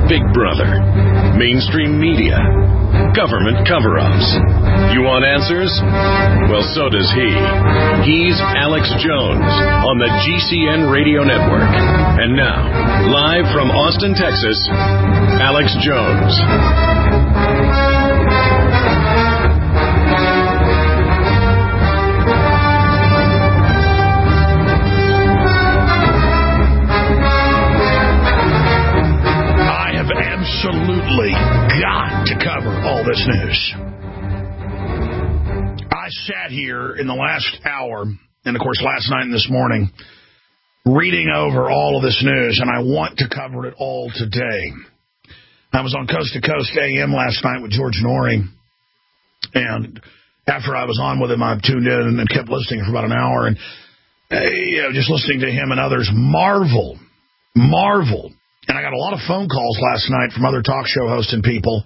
Big Brother, mainstream media, government cover-ups. You want answers? Well, so does he. He's Alex Jones on the GCN Radio Network. And now, live from Austin, Texas, Alex Jones. Absolutely got to cover all this news. I sat here in the last hour, and of course last night and this morning, reading over all of this news, and I want to cover it all today. I was on Coast to Coast AM last night with George Noory, and after I was on with him, I tuned in and kept listening for about an hour, and just listening to him and others marvel. And I got a lot of phone calls last night from other talk show hosts and people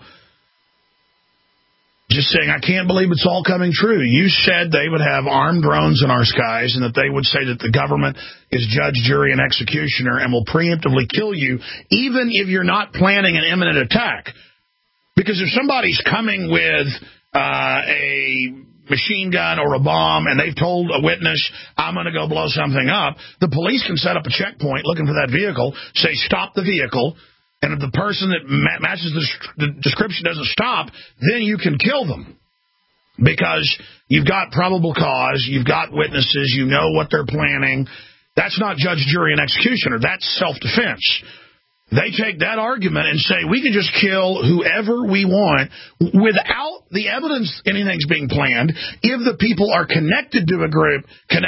just saying, I can't believe it's all coming true. You said they would have armed drones in our skies and that they would say that the government is judge, jury, and executioner and will preemptively kill you, even if you're not planning an imminent attack. Because if somebody's coming with a machine gun or a bomb and they've told a witness, I'm going to go blow something up, the police can set up a checkpoint looking for that vehicle, say stop the vehicle, and if the person that matches the description doesn't stop, then you can kill them. Because you've got probable cause, you've got witnesses, you know what they're planning. That's not judge, jury, and executioner. That's self-defense. They take that argument and say, we can just kill whoever we want without the evidence anything's being planned if the people are connected to a group.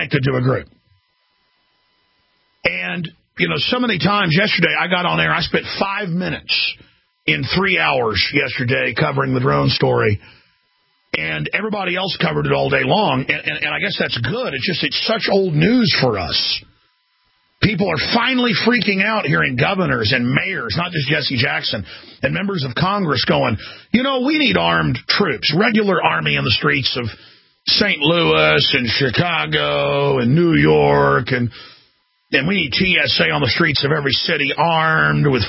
And, so many times yesterday I got on air, I spent 5 minutes in 3 hours yesterday covering the drone story, and everybody else covered it all day long, and I guess that's good. It's such old news for us. People are finally freaking out hearing governors and mayors, not just Jesse Jackson, and members of Congress going, we need armed troops, regular army in the streets of St. Louis and Chicago and New York, and we need TSA on the streets of every city armed with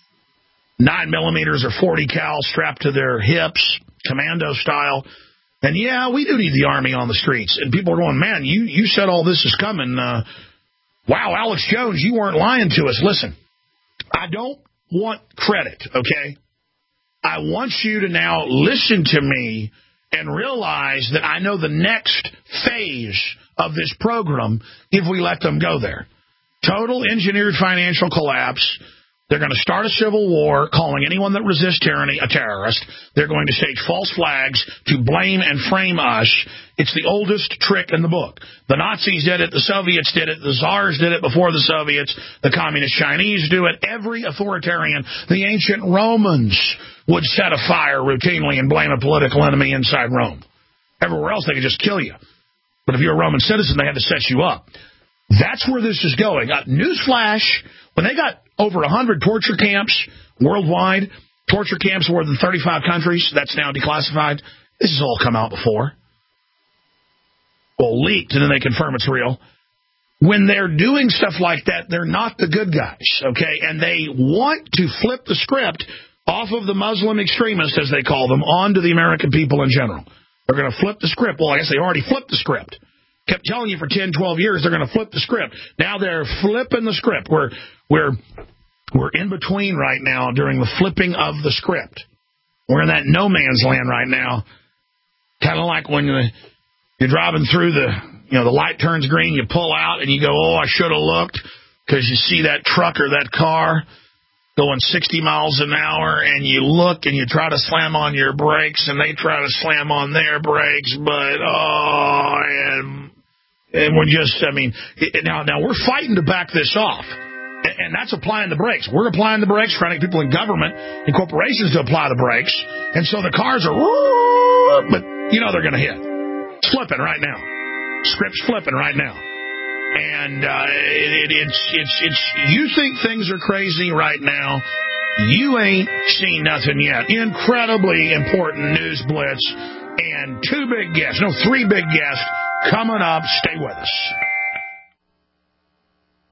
9mm or 40 cal strapped to their hips, commando style. And we do need the army on the streets. And people are going, man, you said all this is coming. Wow, Alex Jones, you weren't lying to us. Listen, I don't want credit, okay? I want you to now listen to me and realize that I know the next phase of this program if we let them go there. Total engineered financial collapse. They're going to start a civil war, calling anyone that resists tyranny a terrorist. They're going to stage false flags to blame and frame us. It's the oldest trick in the book. The Nazis did it. The Soviets did it. The Tsars did it before the Soviets. The Communist Chinese do it. Every authoritarian, the ancient Romans would set a fire routinely and blame a political enemy inside Rome. Everywhere else, they could just kill you. But if you're a Roman citizen, they had to set you up. That's where this is going. Newsflash, when they got over 100 torture camps worldwide, torture camps in more than 35 countries, that's now declassified. This has all come out before. Well, leaked, and then they confirm it's real. When they're doing stuff like that, they're not the good guys, okay? And they want to flip the script off of the Muslim extremists, as they call them, onto the American people in general. They're going to flip the script. Well, I guess they already flipped the script. Kept telling you for 10, 12 years they're going to flip the script. Now they're flipping the script. We're in between right now during the flipping of the script. We're in that no man's land right now. Kind of like when you're driving through the light turns green, you pull out and you go, oh, I should have looked, because you see that truck or that car going 60 miles an hour, and you look and you try to slam on your brakes, and they try to slam on their brakes, but and we're just, now we're fighting to back this off, and that's applying the brakes. We're applying the brakes, trying to get people in government and corporations to apply the brakes, and so the cars are, but they're going to hit. It's flipping right now. Script's flipping right now. And it's you think things are crazy right now. You ain't seen nothing yet. Incredibly important news blitz and 3 big guests coming up. Stay with us. Hello,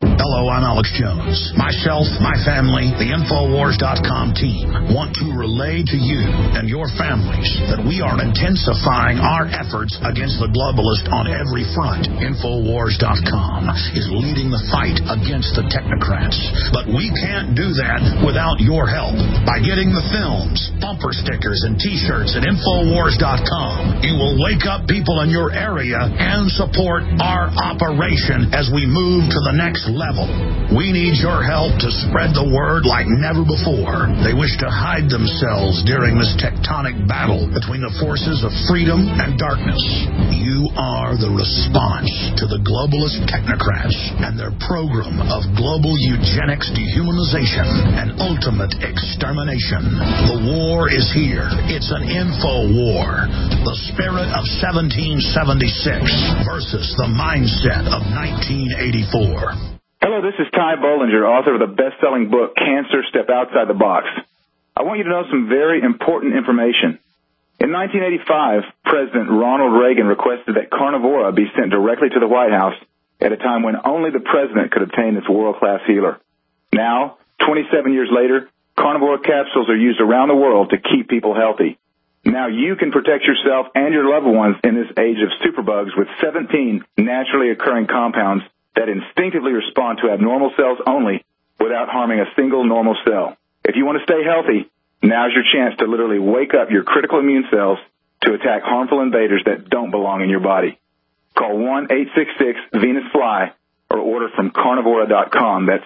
Hello, I'm Alex Jones. Myself, my family, the Infowars.com team want to relay to you and your families that we are intensifying our efforts against the globalist on every front. Infowars.com is leading the fight against the technocrats. But we can't do that without your help. By getting the films, bumper stickers, and T-shirts at Infowars.com, you will wake up people in your area and support our operation as we move to the next level. We need your help to spread the word like never before. They wish to hide themselves during this tectonic battle between the forces of freedom and darkness. You are the response to the globalist technocrats and their program of global eugenics, dehumanization, and ultimate extermination. The war is here. It's an info war. The spirit of 1776 versus the mindset of 1984. Hello, this is Ty Bollinger, author of the best-selling book, Cancer, Step Outside the Box. I want you to know some very important information. In 1985, President Ronald Reagan requested that Carnivora be sent directly to the White House at a time when only the president could obtain this world-class healer. Now, 27 years later, Carnivora capsules are used around the world to keep people healthy. Now you can protect yourself and your loved ones in this age of superbugs with 17 naturally occurring compounds that instinctively respond to abnormal cells only without harming a single normal cell. If you want to stay healthy, now's your chance to literally wake up your critical immune cells to attack harmful invaders that don't belong in your body. Call 1-866-VENUS-FLY or order from Carnivora.com. That's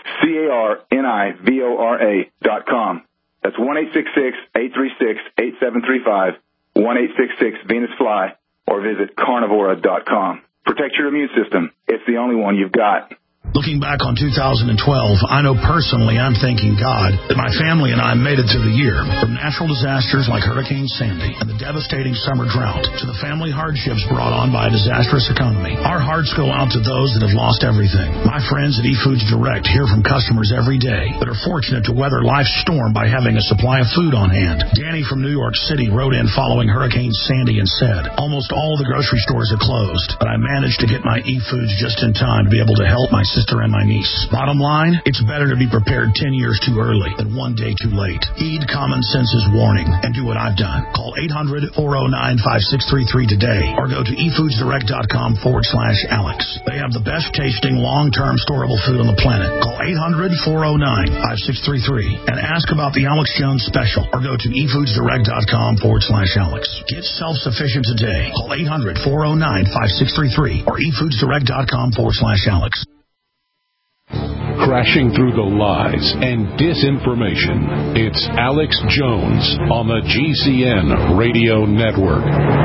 CARNIVORA.com. That's 1-866-836-8735, 1-866-VENUS-FLY, or visit Carnivora.com. Protect your immune system. It's the only one you've got. Looking back on 2012, I know personally I'm thanking God that my family and I made it through the year. From natural disasters like Hurricane Sandy and the devastating summer drought to the family hardships brought on by a disastrous economy, our hearts go out to those that have lost everything. My friends at eFoods Direct hear from customers every day that are fortunate to weather life's storm by having a supply of food on hand. Danny from New York City wrote in following Hurricane Sandy and said, almost all the grocery stores are closed, but I managed to get my eFoods just in time to be able to help my sister and my niece. Bottom line, it's better to be prepared 10 years too early than one day too late. Heed common sense's warning and do what I've done. Call 800-409-5633 today or go to efoodsdirect.com/Alex. They have the best tasting long-term storable food on the planet. Call 800-409-5633 and ask about the Alex Jones special or go to efoodsdirect.com/Alex. Get self-sufficient today. Call 800-409-5633 or efoodsdirect.com/Alex. Crashing through the lies and disinformation, it's Alex Jones on the GCN Radio Network.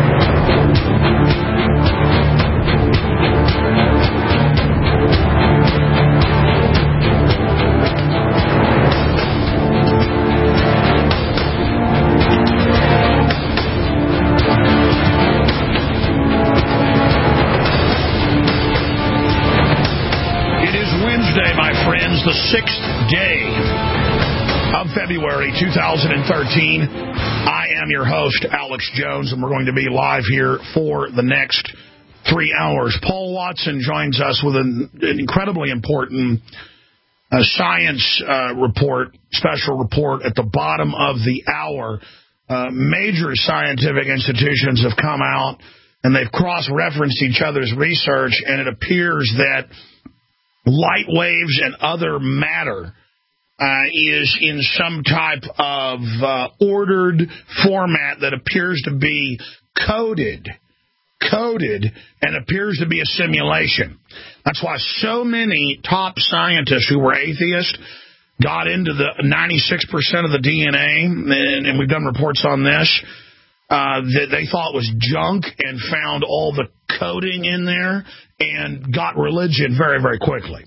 The 6th day of February 2013. I am your host, Alex Jones, and we're going to be live here for the next 3 hours. Paul Watson joins us with an incredibly important science report, special report at the bottom of the hour. Major scientific institutions have come out, and they've cross-referenced each other's research, and it appears that light waves and other matter is in some type of ordered format that appears to be coded, and appears to be a simulation. That's why so many top scientists who were atheists got into the 96% of the DNA, and we've done reports on this, that they thought was junk and found all the coding in there and got religion very, very quickly.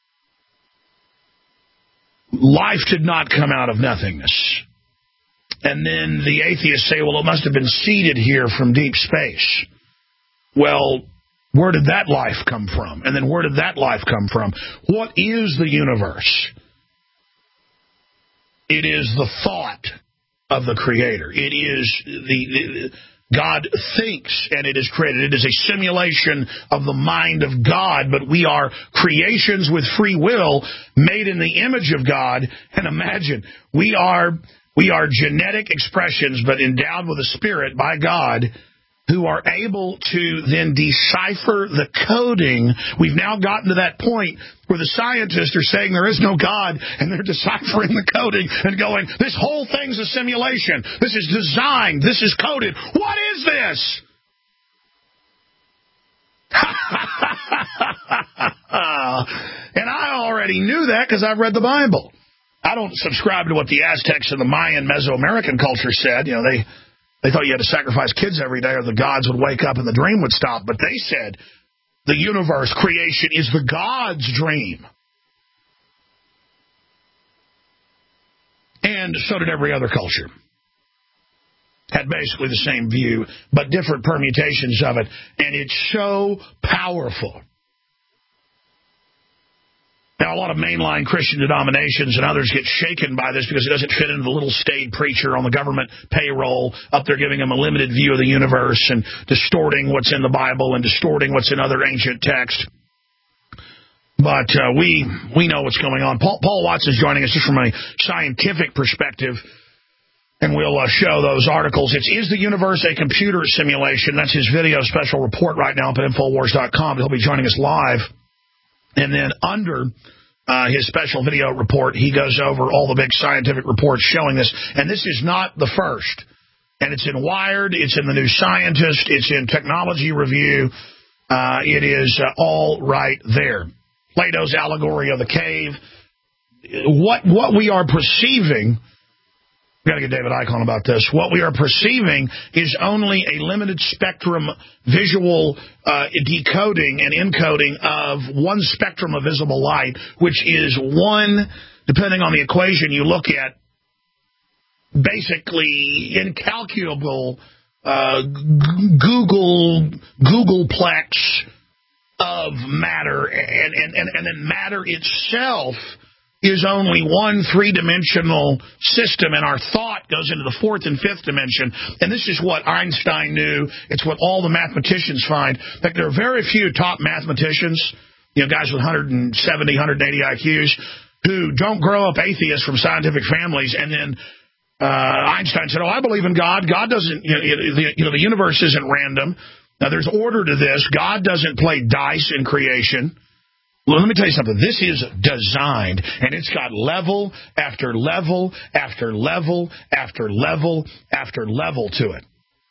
Life did not come out of nothingness. And then the atheists say, well, it must have been seeded here from deep space. Well, where did that life come from? And then where did that life come from? What is the universe? It is the thought of the Creator. It is God thinks, and it is created. It is a simulation of the mind of God, but we are creations with free will, made in the image of God. And imagine, we are genetic expressions, but endowed with a spirit by God, who are able to then decipher the coding. We've now gotten to that point where the scientists are saying there is no God, and they're deciphering the coding and going, this whole thing's a simulation. This is designed. This is coded. What is this? And I already knew that because I've read the Bible. I don't subscribe to what the Aztecs and the Mayan Mesoamerican culture said. You know, they thought you had to sacrifice kids every day or the gods would wake up and the dream would stop. But they said the universe, creation, is the God's dream. And so did every other culture. Had basically the same view, but different permutations of it. And it's so powerful. Now, a lot of mainline Christian denominations and others get shaken by this because it doesn't fit into the little staid preacher on the government payroll up there giving them a limited view of the universe and distorting what's in the Bible and distorting what's in other ancient texts. But we know what's going on. Paul Watts is joining us just from a scientific perspective, and we'll show those articles. It's Is the Universe a Computer Simulation? That's his video special report right now up at Infowars.com. He'll be joining us live. And then under his special video report, he goes over all the big scientific reports showing this. And this is not the first. And it's in Wired, it's in the New Scientist, it's in Technology Review. It is all right there. Plato's allegory of the cave. What we are perceiving, we've got to get David Icahn about this. What we are perceiving is only a limited spectrum visual decoding and encoding of one spectrum of visible light, which is one, depending on the equation you look at, basically incalculable Googleplex of matter, and then matter itself is only one three-dimensional system, and our thought goes into the fourth and fifth dimension. And this is what Einstein knew. It's what all the mathematicians find. In fact, there are very few top mathematicians, guys with 170, 180 IQs, who don't grow up atheists from scientific families. And then Einstein said, I believe in God. God doesn't, the universe isn't random. Now, there's order to this. God doesn't play dice in creation. Well, let me tell you something. This is designed, and it's got level after level after level after level after level to it.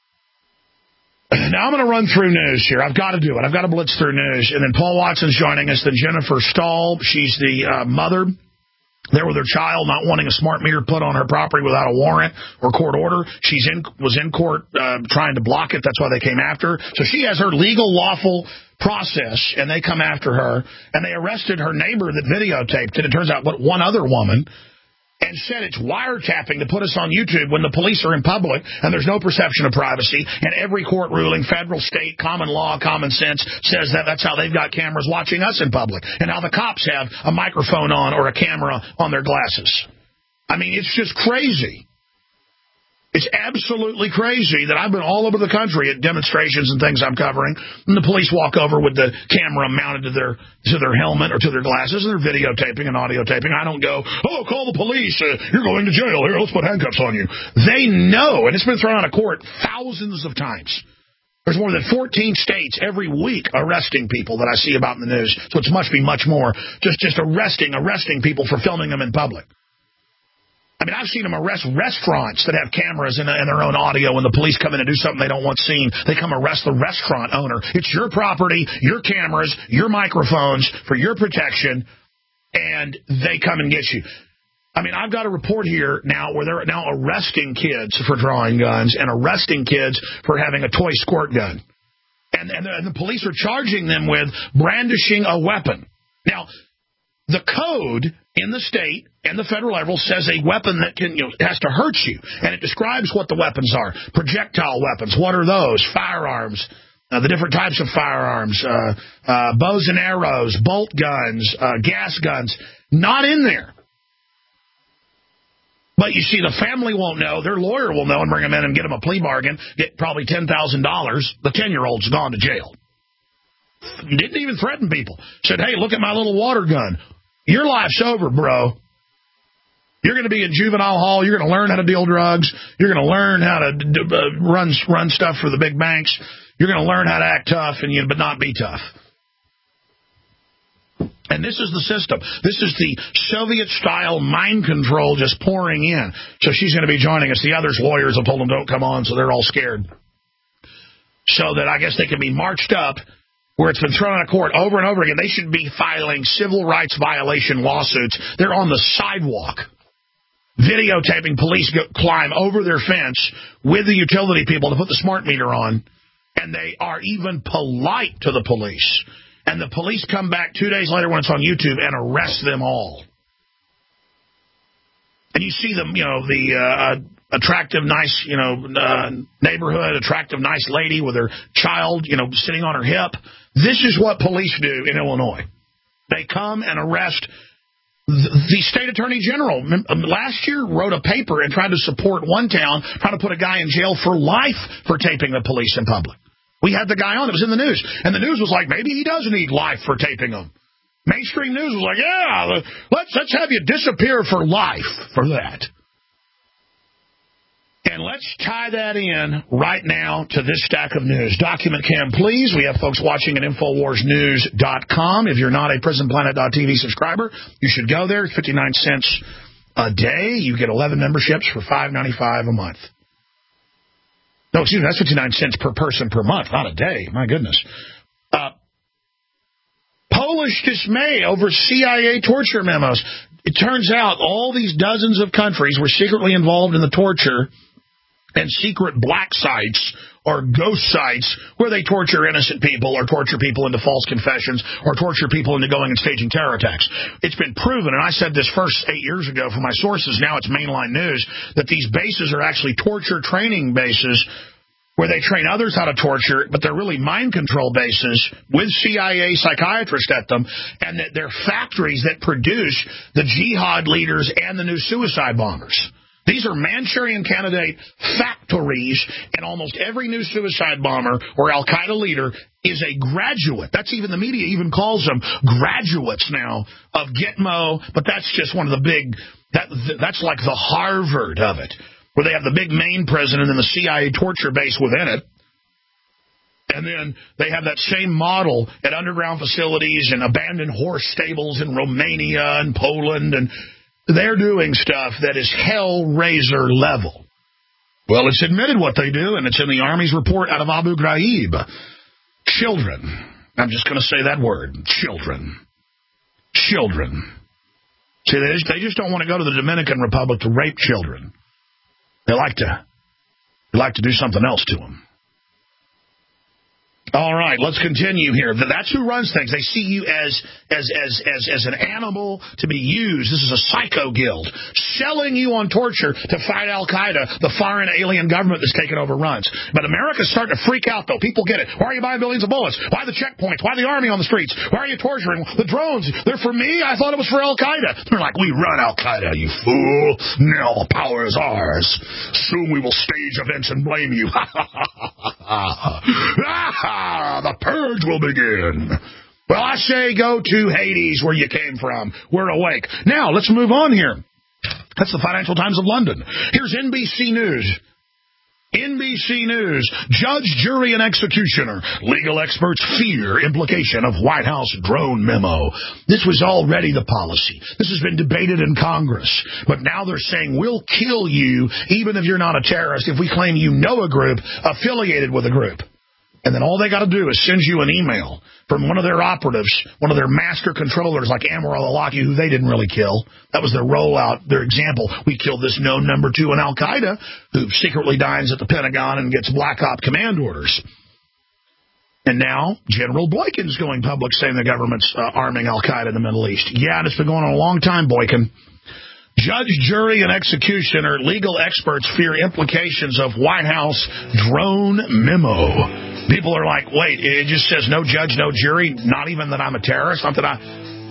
Now I'm going to run through news here. I've got to do it. I've got to blitz through news. And then Paul Watson's joining us. Then Jennifer Stahl. She's the mother there with her child, not wanting a smart meter put on her property without a warrant or court order. Was in court trying to block it. That's why they came after her. So she has her legal, lawful process, and they come after her, and they arrested her neighbor that videotaped it. It turns out one other woman, and said it's wiretapping to put us on YouTube when the police are in public and there's no perception of privacy, and every court ruling, federal, state, common law, common sense, says that that's how they've got cameras watching us in public, and how the cops have a microphone on or a camera on their glasses. I mean, it's just crazy. It's absolutely crazy that I've been all over the country at demonstrations and things I'm covering, and the police walk over with the camera mounted to their helmet or to their glasses, and they're videotaping and audio taping. I don't go, call the police, you're going to jail, here, let's put handcuffs on you. They know, and it's been thrown out of court thousands of times. There's more than 14 states every week arresting people that I see about in the news, so it must be much more, just arresting people for filming them in public. I mean, I've seen them arrest restaurants that have cameras and their own audio. When the police come in and do something they don't want seen, they come arrest the restaurant owner. It's your property, your cameras, your microphones for your protection, and they come and get you. I mean, I've got a report here now where they're now arresting kids for drawing guns and arresting kids for having a toy squirt gun. And the police are charging them with brandishing a weapon. Now, the code in the state and the federal level says a weapon that has to hurt you, and it describes what the weapons are. Projectile weapons, what are those? Firearms, the different types of firearms, bows and arrows, bolt guns, gas guns, not in there. But you see, the family won't know. Their lawyer will know and bring them in and get them a plea bargain, get probably $10,000. The 10-year-old's gone to jail. Didn't even threaten people. Said, hey, look at my little water gun. Your life's over, bro. You're going to be in juvenile hall. You're going to learn how to deal drugs. You're going to learn how to run stuff for the big banks. You're going to learn how to act tough, but not be tough. And this is the system. This is the Soviet-style mind control just pouring in. So she's going to be joining us. The others' lawyers have told them don't come on, so they're all scared. So that I guess they can be marched up where it's been thrown out of court over and over again. They should be filing civil rights violation lawsuits. They're on the sidewalk, videotaping police climb over their fence with the utility people to put the smart meter on. And they are even polite to the police. And the police come back 2 days later when it's on YouTube and arrest them all. And you see them, the attractive, nice, neighborhood, attractive, nice lady with her child, sitting on her hip. This is what police do in Illinois. They come and arrest the state attorney general. Last year wrote a paper and tried to support one town, trying to put a guy in jail for life for taping the police in public. We had the guy on. It was in the news. And the news was like, maybe he does need life for taping them. Mainstream news was like, yeah, let's have you disappear for life for that. And let's tie that in right now to this stack of news. Document cam, please. We have folks watching at InfoWarsNews.com. If you're not a PrisonPlanet.tv subscriber, you should go there. It's 59 cents a day. You get 11 memberships for $5.95 a month. No, excuse me, that's 59 cents per person per month, not a day. My goodness. Polish dismay over CIA torture memos. It turns out all these dozens of countries were secretly involved in the torture and secret black sites or ghost sites where they torture innocent people or torture people into false confessions or torture people into going and staging terror attacks. It's been proven, and I said this first 8 years ago from my sources, now it's mainline news, that these bases are actually torture training bases where they train others how to torture, but they're really mind control bases with CIA psychiatrists at them, and that they're factories that produce the jihad leaders and the new suicide bombers. These are Manchurian Candidate factories, and almost every new suicide bomber or al-Qaeda leader is a graduate. That's even, the media even calls them graduates now of Gitmo, but that's just one of the big, that's like the Harvard of it, where they have the big main president and the CIA torture base within it. And then they have that same model at underground facilities and abandoned horse stables in Romania and Poland, and they're doing stuff that is hellraiser level. Well, it's admitted what they do, and it's in the Army's report out of Abu Ghraib. Children. I'm just going to say that word. Children. Children. See, they just don't want to go to the Dominican Republic to rape children. They like to do something else to them. All right, let's continue here. That's who runs things. They see you as an animal to be used. This is a psycho guild selling you on torture to fight Al-Qaeda, the foreign alien government that's taken over runs. But America's starting to freak out, though. People get it. Why are you buying billions of bullets? Why the checkpoints? Why the army on the streets? Why are you torturing? The drones, they're for me? I thought it was for Al-Qaeda. They're like, we run Al-Qaeda, you fool. Now the power is ours. Soon we will stage events and blame you. The purge will begin. Well, I say go to Hades where you came from. We're awake. Now, let's move on here. That's the Financial Times of London. Here's NBC News. NBC News, judge, jury, and executioner. Legal experts fear implication of White House drone memo. This was already the policy. This has been debated in Congress. But now they're saying we'll kill you even if you're not a terrorist if we claim you know a group affiliated with a group. And then all they got to do is send you an email from one of their operatives, one of their master controllers like Admiral Awlaki, who they didn't really kill. That was their rollout, their example. We killed this known number 2 in Al-Qaeda who secretly dines at the Pentagon and gets Black Op command orders. And now General Boykin's going public saying the government's arming Al-Qaeda in the Middle East. Yeah, and it's been going on a long time, Boykin. Judge, jury, and executioner, legal experts fear implications of White House drone memo. People are like, wait, it just says no judge, no jury, not even that I'm a terrorist, not that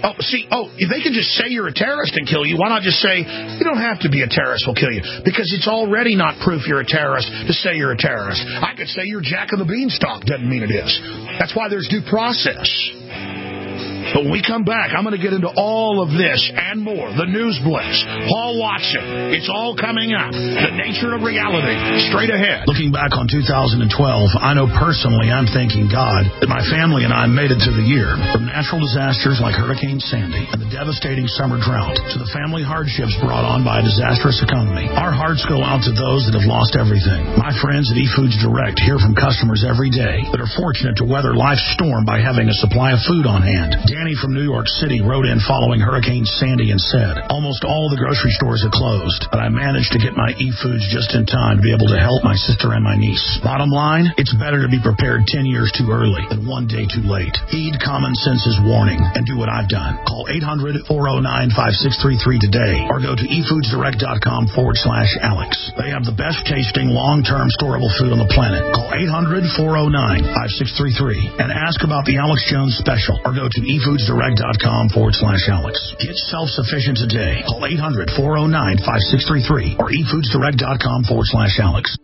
If they can just say you're a terrorist and kill you, why not just say, you don't have to be a terrorist, we'll kill you? Because it's already not proof you're a terrorist to say you're a terrorist. I could say you're Jack of the Beanstalk, doesn't mean it is. That's why there's due process. But when we come back, I'm going to get into all of this and more. The News Blitz, Paul Watson. It's all coming up. The nature of reality. Straight ahead. Looking back on 2012, I know personally I'm thanking God that my family and I made it to the year. From natural disasters like Hurricane Sandy and the devastating summer drought to the family hardships brought on by a disastrous economy, our hearts go out to those that have lost everything. My friends at eFoods Direct hear from customers every day that are fortunate to weather life's storm by having a supply of food on hand. Danny from New York City wrote in following Hurricane Sandy and said, almost all the grocery stores have closed, but I managed to get my eFoods just in time to be able to help my sister and my niece. Bottom line, it's better to be prepared 10 years too early than one day too late. Heed common sense's warning and do what I've done. Call 800-409-5633 today or go to efoodsdirect.com/Alex. They have the best tasting long-term storable food on the planet. Call 800-409-5633 and ask about the Alex Jones special or go to efoodsdirect.com/Alex. Get self-sufficient today. Call 800-409-5633 or efoodsdirect.com/Alex.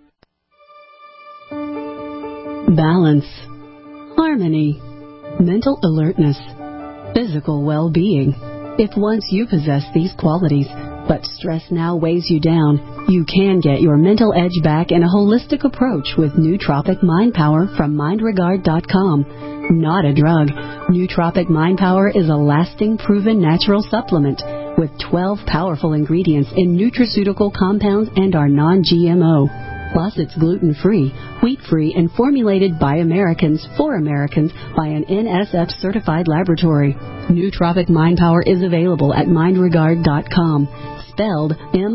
Balance, harmony, mental alertness, physical well-being. If once you possess these qualities, but stress now weighs you down, you can get your mental edge back in a holistic approach with Nootropic Mind Power from MindRegard.com. Not a drug. Nootropic Mind Power is a lasting, proven natural supplement with 12 powerful ingredients in nutraceutical compounds and are non-GMO. Plus, it's gluten-free, wheat-free, and formulated by Americans for Americans by an NSF-certified laboratory. Nootropic Mind Power is available at MindRegard.com, spelled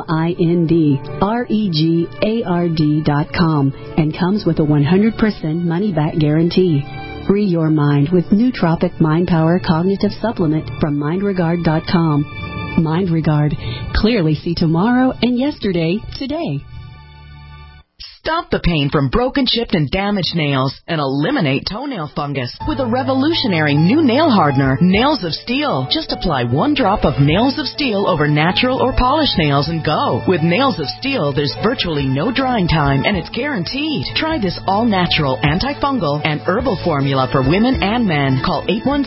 MindRegard.com, and comes with a 100% money-back guarantee. Free your mind with Nootropic Mind Power Cognitive Supplement from MindRegard.com. MindRegard. Clearly see tomorrow and yesterday today. Stop the pain from broken, chipped, and damaged nails and eliminate toenail fungus with a revolutionary new nail hardener, Nails of Steel. Just apply 1 drop of Nails of Steel over natural or polished nails and go. With Nails of Steel, there's virtually no drying time, and it's guaranteed. Try this all-natural, antifungal, and herbal formula for women and men. Call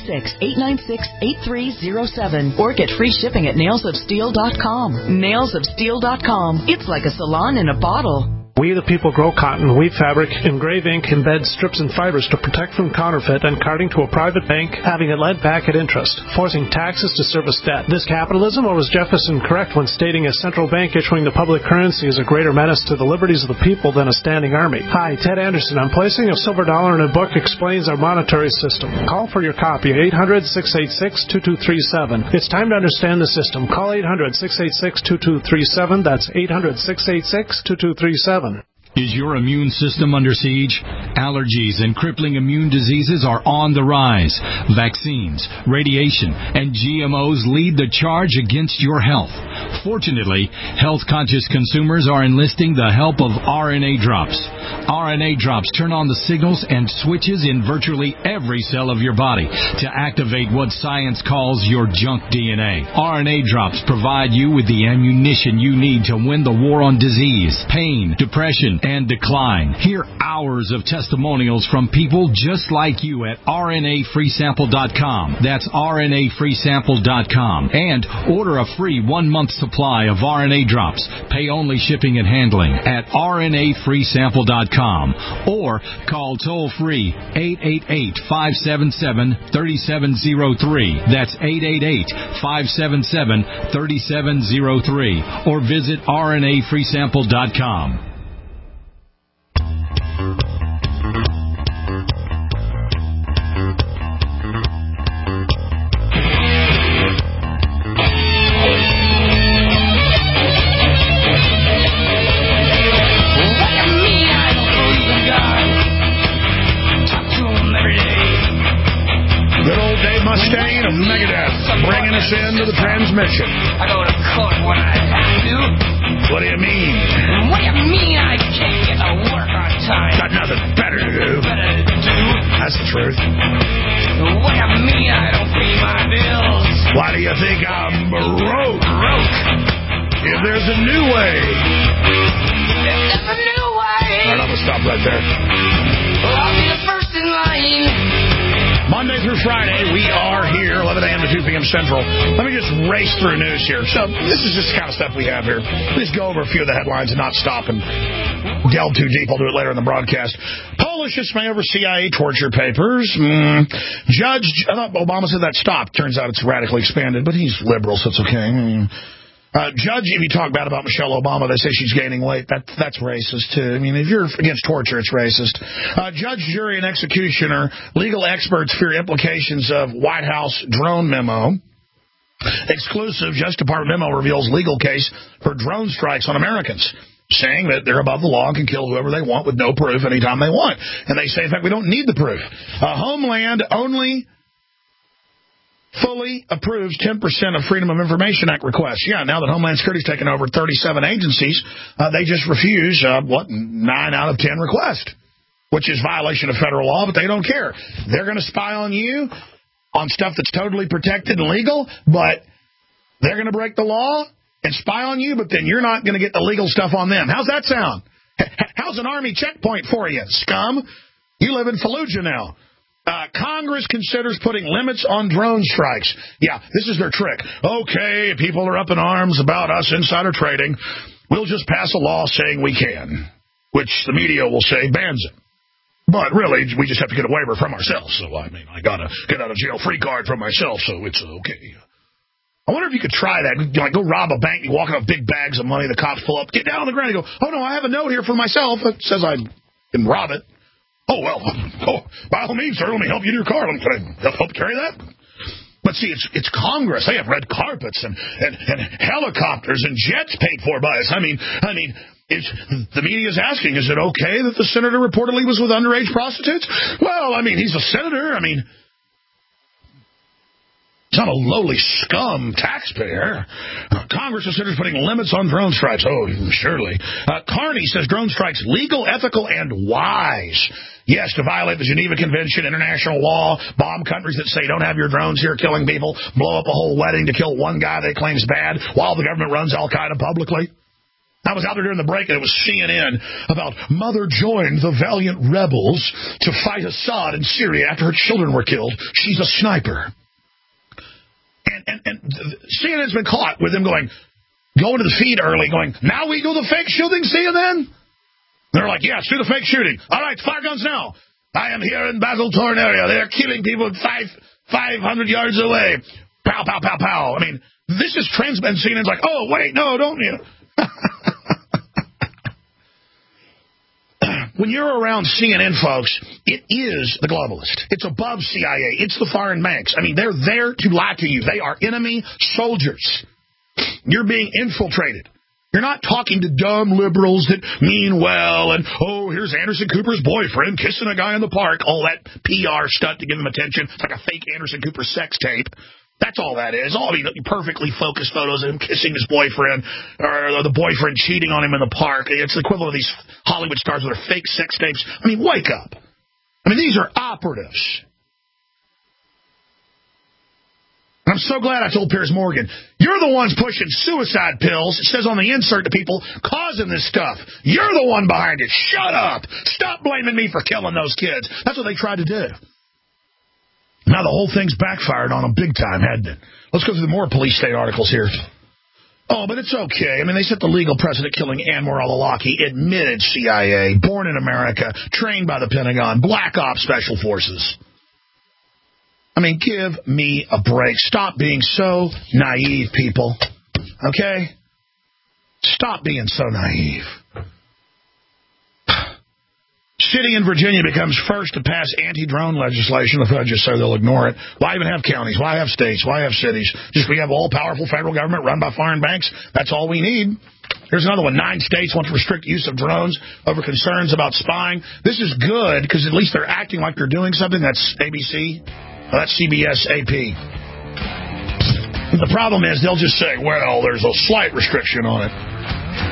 816-896-8307 or get free shipping at nailsofsteel.com. Nailsofsteel.com. It's like a salon in a bottle. We the people grow cotton, weave fabric, engrave ink, embed strips and fibers to protect from counterfeit and carting to a private bank, having it lent back at interest, forcing taxes to service debt. This capitalism, or was Jefferson correct when stating a central bank issuing the public currency is a greater menace to the liberties of the people than a standing army? Hi, Ted Anderson. I'm placing a silver dollar in a book explains our monetary system. Call for your copy, 800-686-2237. It's time to understand the system. Call 800-686-2237. That's 800-686-2237. Is your immune system under siege? Allergies and crippling immune diseases are on the rise. Vaccines, radiation, and GMOs lead the charge against your health. Fortunately, health-conscious consumers are enlisting the help of RNA drops. RNA drops turn on the signals and switches in virtually every cell of your body to activate what science calls your junk DNA. RNA drops provide you with the ammunition you need to win the war on disease, pain, depression, and decline. Hear hours of testimonials from people just like you at RNAFreeSample.com. That's RNAFreeSample.com. And order a free 1-month supply of RNA drops. Pay only shipping and handling at RNAFreeSample.com. Or call toll-free 888-577-3703. That's 888-577-3703. Or visit RNAFreeSample.com. Mustaine of Megadeth, bringing us into the transmission. I go to court when I have to. What do you mean? What do you mean I can't get to work on time? Got nothing better to do. That's the truth. What do you mean I don't pay my bills? Why do you think I'm broke? If there's a new way. If there's a new way. All right, I'm going to stop right there. Well, I'll be the first in line. Monday through Friday, we are here, 11 a.m. to 2 p.m. Central. Let me just race through news here. So this is just the kind of stuff we have here. Let's go over a few of the headlines and not stop and delve too deep. I'll do it later in the broadcast. Polish dismay over CIA torture papers. Judge, I thought Obama said that stopped. Turns out it's radically expanded, but he's liberal, so it's okay. Judge, if you talk bad about Michelle Obama, they say she's gaining weight. That's racist, too. I mean, if you're against torture, it's racist. Judge, jury, and executioner, legal experts fear implications of White House drone memo. Exclusive Justice Department memo reveals legal case for drone strikes on Americans, saying that they're above the law and can kill whoever they want with no proof anytime they want. And they say, in fact, we don't need the proof. Homeland only fully approves 10% of Freedom of Information Act requests. Yeah, now that Homeland Security's taken over 37 agencies, they just refuse, 9 out of 10 requests, which is violation of federal law, but they don't care. They're going to spy on you on stuff that's totally protected and legal, but they're going to break the law and spy on you, but then you're not going to get the legal stuff on them. How's that sound? How's an Army checkpoint for you, scum? You live in Fallujah now. Congress considers putting limits on drone strikes. Yeah, this is their trick. Okay, people are up in arms about us insider trading. We'll just pass a law saying we can, which the media will say bans it. But really, we just have to get a waiver from ourselves. So, I mean, I got a get-out-of-jail-free card from myself, so it's okay. I wonder if you could try that. Like, go rob a bank, you walk out with big bags of money, the cops pull up, get down on the ground, and go, oh, no, I have a note here for myself that says I can rob it. Oh, well, by all means, sir, let me help you in your car. Can I help carry that? But see, it's Congress. They have red carpets and helicopters and jets paid for by us. I mean, the media's asking, is it okay that the senator reportedly was with underage prostitutes? Well, I mean, he's a senator. I mean, he's not a lowly scum taxpayer. Congress considers putting limits on drone strikes. Oh, surely. Carney says drone strikes legal, ethical, and wise. Yes, to violate the Geneva Convention, international law, bomb countries that say don't have your drones here killing people, blow up a whole wedding to kill one guy they claim's bad while the government runs Al-Qaeda publicly. I was out there during the break, and it was CNN about mother joined the valiant rebels to fight Assad in Syria after her children were killed. She's a sniper. And CNN's been caught with them going to the feed early, going, now we do the fake shooting, CNN? They're like, yes, do the fake shooting. All right, fire guns now. I am here in battle-torn area. They're killing people 500 yards away. Pow, pow, pow, pow. I mean, this is transmitted. CNN's like, oh, wait, no, don't you? When you're around CNN, folks, it is the globalist. It's above CIA. It's the foreign banks. I mean, they're there to lie to you. They are enemy soldiers. You're being infiltrated. You're not talking to dumb liberals that mean well and, oh, here's Anderson Cooper's boyfriend kissing a guy in the park. All that PR stunt to give him attention. It's like a fake Anderson Cooper sex tape. That's all that is. All perfectly focused photos of him kissing his boyfriend or the boyfriend cheating on him in the park. It's the equivalent of these Hollywood stars with their fake sex tapes. I mean, wake up. I mean, these are operatives. And I'm so glad I told Piers Morgan, you're the ones pushing suicide pills. It says on the insert to people causing this stuff. You're the one behind it. Shut up. Stop blaming me for killing those kids. That's what they tried to do. Now the whole thing's backfired on them big time, hadn't it? Let's go through the more police state articles here. Oh, but it's okay. I mean, they set the legal precedent killing Anwar al-Awlaki, admitted CIA, born in America, trained by the Pentagon, Black Ops Special Forces. I mean, give me a break. Stop being so naive, people. Okay? Stop being so naive. City in Virginia becomes first to pass anti-drone legislation. The feds just say they'll ignore it. Why even have counties? Why have states? Why have cities? Just we have all-powerful federal government run by foreign banks. That's all we need. Here's another one. 9 states want to restrict use of drones over concerns about spying. This is good because at least they're acting like they're doing something. That's ABC. That's CBS AP. The problem is they'll just say, well, there's a slight restriction on it.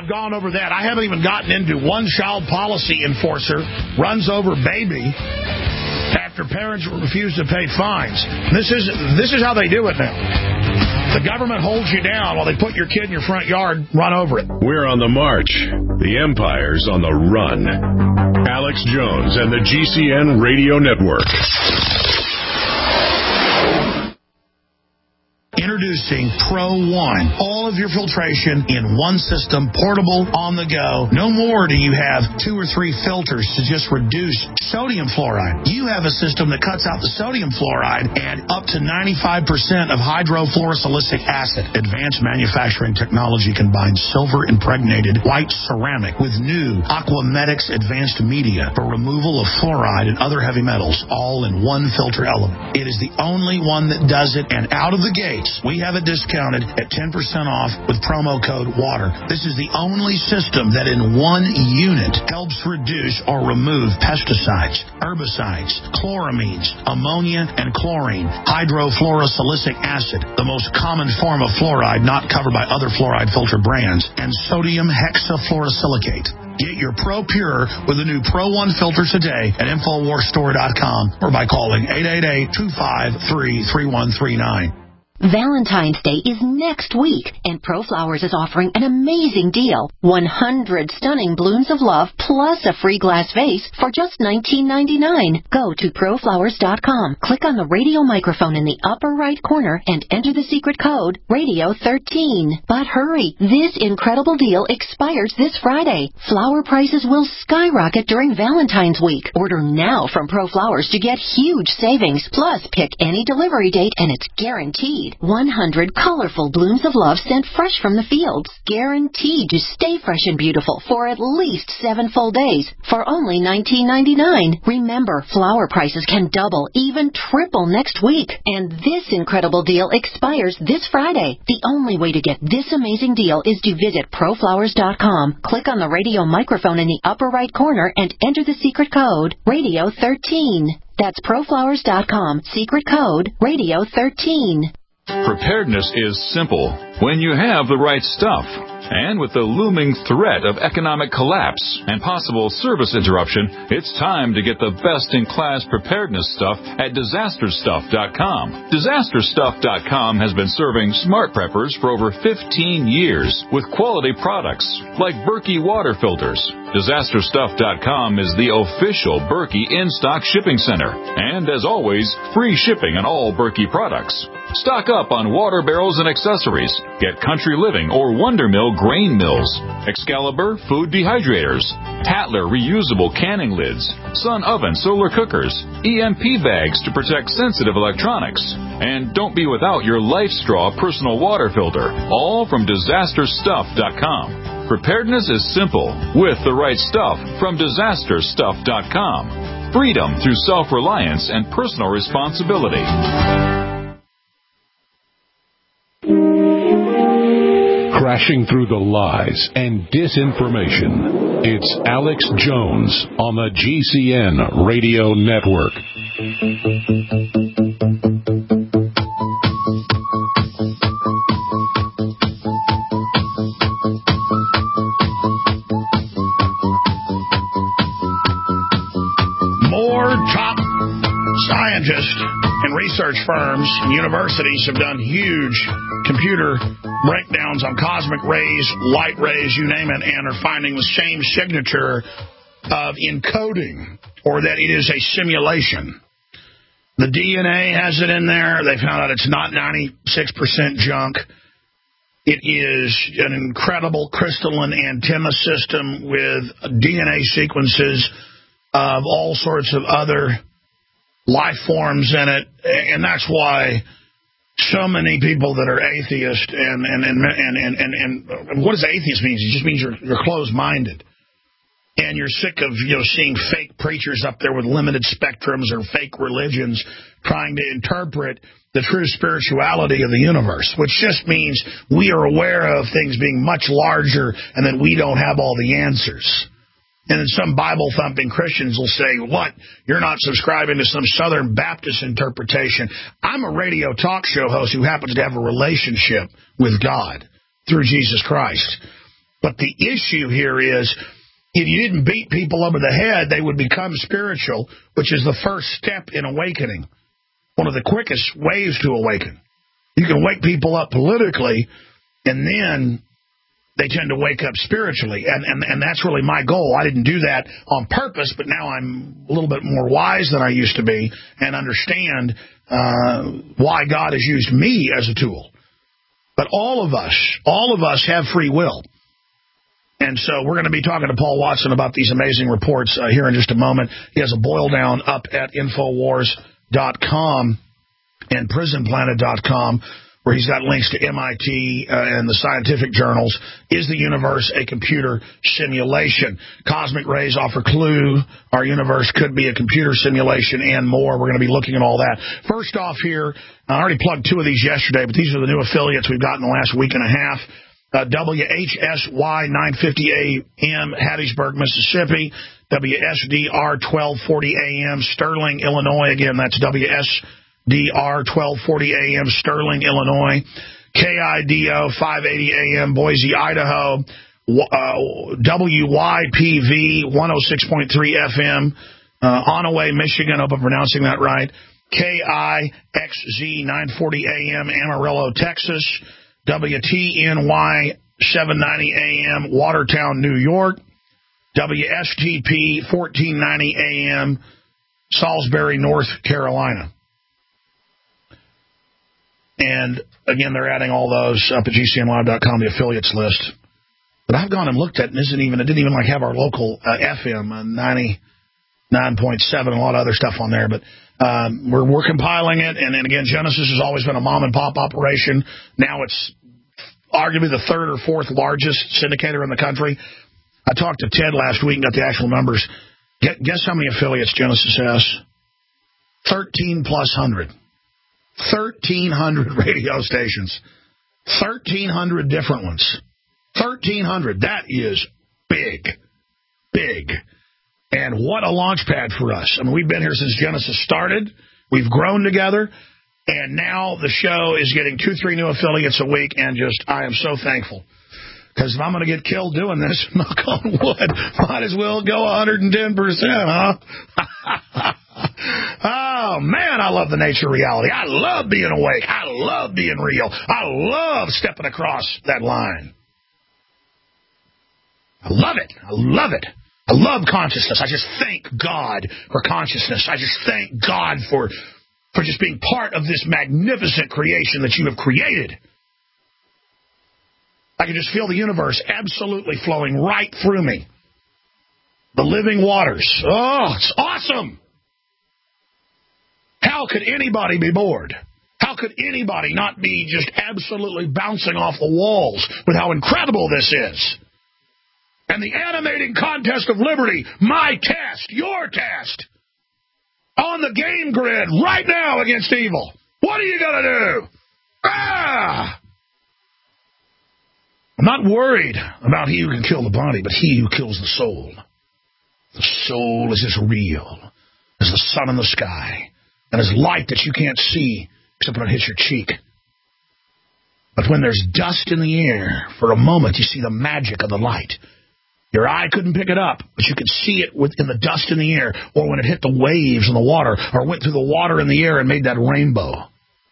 I've gone over that. I haven't even gotten into one-child policy enforcer runs over baby after parents refuse to pay fines. This is how they do it now. The government holds you down while they put your kid in your front yard, run over it. We're on the march. The empire's on the run. Alex Jones and the GCN Radio Network. Introducing Pro One. All of your filtration in one system, portable, on the go. No more do you have 2 or 3 filters to just reduce sodium fluoride. You have a system that cuts out the sodium fluoride and up to 95% of hydrofluorosilicic acid. Advanced manufacturing technology combines silver-impregnated white ceramic with new Aquamedics advanced media for removal of fluoride and other heavy metals, all in one filter element. It is the only one that does it, and out of the gate, we have it discounted at 10% off with promo code WATER. This is the only system that in one unit helps reduce or remove pesticides, herbicides, chloramines, ammonia, and chlorine, hydrofluorosilicic acid, the most common form of fluoride not covered by other fluoride filter brands, and sodium hexafluorosilicate. Get your Pro Pure with the new Pro One filter today at InfoWarsStore.com or by calling 888-253-3139. Valentine's Day is next week, and ProFlowers is offering an amazing deal. 100 stunning blooms of love plus a free glass vase for just $19.99. Go to ProFlowers.com, click on the radio microphone in the upper right corner, and enter the secret code Radio13. But hurry, this incredible deal expires this Friday. Flower prices will skyrocket during Valentine's week. Order now from ProFlowers to get huge savings. Plus, pick any delivery date, and it's guaranteed. 100 colorful blooms of love sent fresh from the fields, guaranteed to stay fresh and beautiful for at least 7 full days for only $19.99. Remember, flower prices can double, even triple next week, and this incredible deal expires this Friday. The only way to get this amazing deal is to visit ProFlowers.com, click on the radio microphone in the upper right corner, and enter the secret code Radio13. That's ProFlowers.com, secret code Radio13. Preparedness is simple when you have the right stuff. And with the looming threat of economic collapse and possible service interruption, it's time to get the best-in-class preparedness stuff at DisasterStuff.com. DisasterStuff.com has been serving smart preppers for over 15 years with quality products like Berkey water filters. DisasterStuff.com is the official Berkey in-stock shipping center. And as always, free shipping on all Berkey products. Stock up on water barrels and accessories. Get Country Living or Wonder Mill grain mills, Excalibur food dehydrators, Tatler reusable canning lids, Sun Oven solar cookers, EMP bags to protect sensitive electronics, and don't be without your LifeStraw personal water filter, all from DisasterStuff.com. Preparedness is simple with the right stuff from DisasterStuff.com. Freedom through self-reliance and personal responsibility. Crashing through the lies and disinformation. It's Alex Jones on the GCN Radio Network. More top scientists and research firms and universities have done huge computer breakdowns on cosmic rays, light rays, you name it, and are finding the same signature of encoding, or that it is a simulation. The DNA has it in there. They found out it's not 96% junk. It is an incredible crystalline antenna system with DNA sequences of all sorts of other life forms in it, and that's why so many people that are atheists and what does atheist mean? It just means you're closed-minded, and you're sick of seeing fake preachers up there with limited spectrums or fake religions trying to interpret the true spirituality of the universe, which just means we are aware of things being much larger and that we don't have all the answers. And then some Bible-thumping Christians will say, what, you're not subscribing to some Southern Baptist interpretation. I'm a radio talk show host who happens to have a relationship with God through Jesus Christ. But the issue here is, if you didn't beat people over the head, they would become spiritual, which is the first step in awakening. One of the quickest ways to awaken. You can wake people up politically, and then they tend to wake up spiritually. And that's really my goal. I didn't do that on purpose, but now I'm a little bit more wise than I used to be and understand why God has used me as a tool. But all of us have free will. And so we're going to be talking to Paul Watson about these amazing reports here in just a moment. He has a boil down up at Infowars.com and PrisonPlanet.com, where he's got links to MIT and the scientific journals. Is the universe a computer simulation? Cosmic rays offer clue our universe could be a computer simulation and more. We're going to be looking at all that. First off here, I already plugged 2 of these yesterday, but these are the new affiliates we've got in the last week and a half. WHSY 950 AM, Hattiesburg, Mississippi. WSDR 1240 AM, Sterling, Illinois. Again, that's WSDR 1240 AM, Sterling, Illinois. KIDO 580 AM, Boise, Idaho. WYPV 106.3 FM, Onaway, Michigan. I hope I'm pronouncing that right. KIXZ 940 AM, Amarillo, Texas. WTNY 790 AM, Watertown, New York. WSTP 1490 AM, Salisbury, North Carolina. And, again, they're adding all those up at GCNlive.com, the affiliates list. But I've gone and looked at it, and it didn't even like have our local FM, 99.7, and a lot of other stuff on there. But we're compiling it, and then, again, Genesis has always been a mom-and-pop operation. Now it's arguably the 3rd or 4th largest syndicator in the country. I talked to Ted last week and got the actual numbers. Guess how many affiliates Genesis has? 1,300. 1,300 radio stations. 1,300 different ones. 1,300. That is big. Big. And what a launch pad for us. I mean, we've been here since Genesis started. We've grown together. And now the show is getting 2-3 new affiliates a week. And I am so thankful. Because if I'm going to get killed doing this, knock on wood, might as well go 110%, huh? Oh, man, I love the nature of reality. I love being awake. I love being real. I love stepping across that line. I love it. I love it. I love consciousness. I just thank God for consciousness. I just thank God for just being part of this magnificent creation that you have created. I can just feel the universe absolutely flowing right through me. The living waters. Oh, it's awesome. How could anybody be bored? How could anybody not be just absolutely bouncing off the walls with how incredible this is? And the animating contest of liberty, my test, your test, on the game grid right now against evil. What are you going to do? I'm not worried about he who can kill the body, but he who kills the soul. The soul is as real as the sun in the sky and as light that you can't see except when it hits your cheek. But when there's dust in the air, for a moment you see the magic of the light. Your eye couldn't pick it up, but you could see it in the dust in the air, or when it hit the waves in the water, or went through the water in the air and made that rainbow.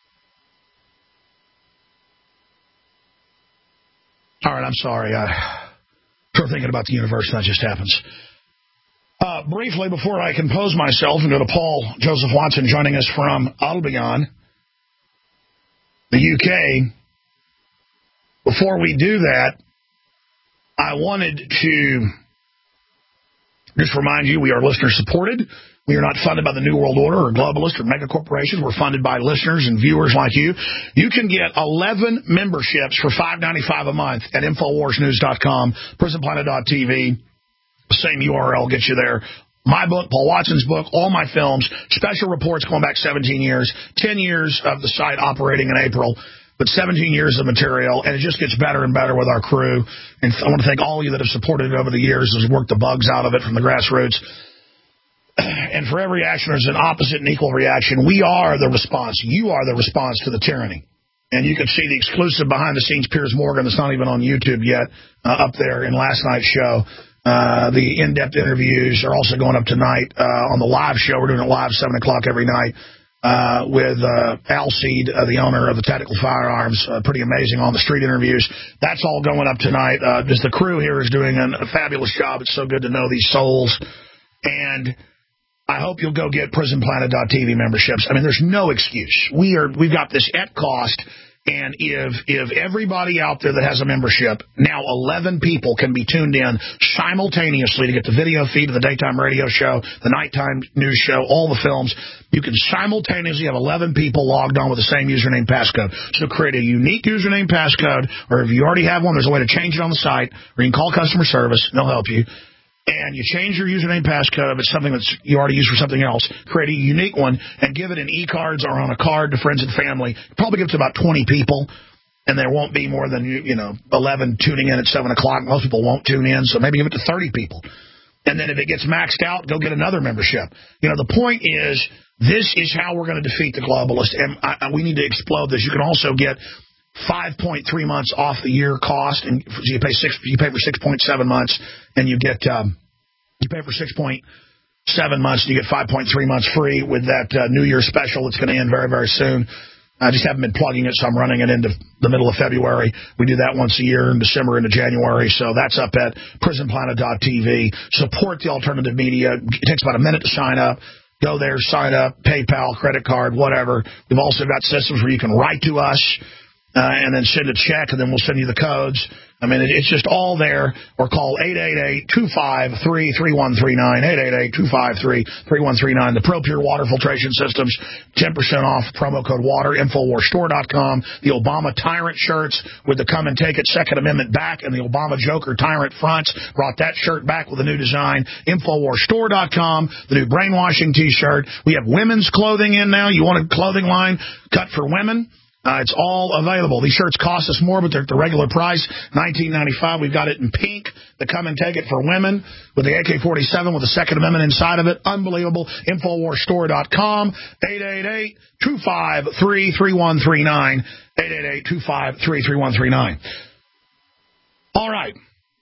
All right, I'm sorry. I'm thinking about the universe, and that just happens. Briefly, before I compose myself and go to Paul Joseph Watson joining us from Albion, the UK, before we do that, I wanted to just remind you we are listener-supported. We are not funded by the New World Order or globalists or mega corporations. We're funded by listeners and viewers like you. You can get 11 memberships for $5.95 a month at InfoWarsNews.com, PrisonPlanet.tv. Same URL gets you there. My book, Paul Watson's book, all my films, special reports going back 17 years, 10 years of the site operating in April, but 17 years of material, and it just gets better and better with our crew. And I want to thank all of you that have supported it over the years, has worked the bugs out of it from the grassroots. And for every action, there's an opposite and equal reaction. We are the response. You are the response to the tyranny. And you can see the exclusive behind-the-scenes Piers Morgan that's not even on YouTube yet up there in last night's show. The in-depth interviews are also going up tonight on the live show. We're doing it live 7 o'clock every night with Al Seed, the owner of the Tactical Firearms. Pretty amazing on-the-street interviews. That's all going up tonight. Just the crew here is doing a fabulous job. It's so good to know these souls. And I hope you'll go get PrisonPlanet.tv memberships. I mean, there's no excuse. We've got this at cost, and if everybody out there that has a membership, now 11 people can be tuned in simultaneously to get the video feed of the daytime radio show, the nighttime news show, all the films. You can simultaneously have 11 people logged on with the same username passcode. So create a unique username passcode, or if you already have one, there's a way to change it on the site, or you can call customer service, and they'll help you. And you change your username passcode if it's something that you already use for something else. Create a unique one and give it in e-cards or on a card to friends and family. Probably give it to about 20 people, and there won't be more than 11 tuning in at 7 o'clock. Most people won't tune in, so maybe give it to 30 people. And then if it gets maxed out, go get another membership. The point is, this is how we're going to defeat the globalists, and we need to explode this. You can also get 5.3 months off the year cost, and so you pay for 6.7 months, and you get you pay for 6.7 months, and you get 5.3 months free with that New Year special that's going to end very, very soon. I just haven't been plugging it, so I'm running it into the middle of February. We do that once a year in December into January, so that's up at PrisonPlanet.tv. Support the alternative media. It takes about a minute to sign up. Go there, sign up, PayPal, credit card, whatever. We've also got systems where you can write to us, and then send a check, and then we'll send you the codes. I mean, it's just all there. Or call 888-253-3139, 888-253-3139. The ProPure water filtration systems, 10% off, promo code WATER, InfoWarsStore.com. The Obama Tyrant shirts with the Come and Take It Second Amendment back, and the Obama Joker Tyrant fronts. Brought that shirt back with a new design. InfoWarsStore.com. The new Brainwashing T-shirt. We have women's clothing in now. You want a clothing line cut for women? It's all available. These shirts cost us more, but they're at the regular price, $19.95. We've got it in pink, the Come and Take It for women, with the AK-47 with the Second Amendment inside of it. Unbelievable. InfoWarsStore.com, 888-253-3139, 888-253-3139. All right.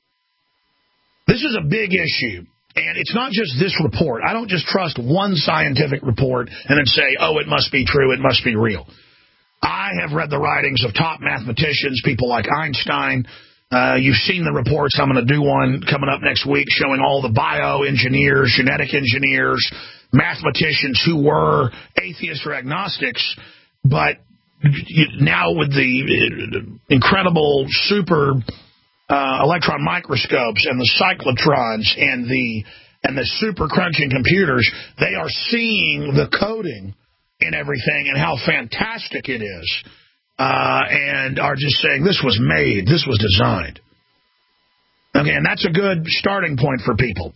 This is a big issue. And it's not just this report. I don't just trust one scientific report and then say, oh, it must be true, it must be real. I have read the writings of top mathematicians, people like Einstein. You've seen the reports. I'm going to do one coming up next week showing all the bioengineers, genetic engineers, mathematicians who were atheists or agnostics, but now with the incredible super electron microscopes and the cyclotrons and the super crunching computers, they are seeing the coding in everything and how fantastic it is, and are just saying this was made, this was designed. Okay, and that's a good starting point for people.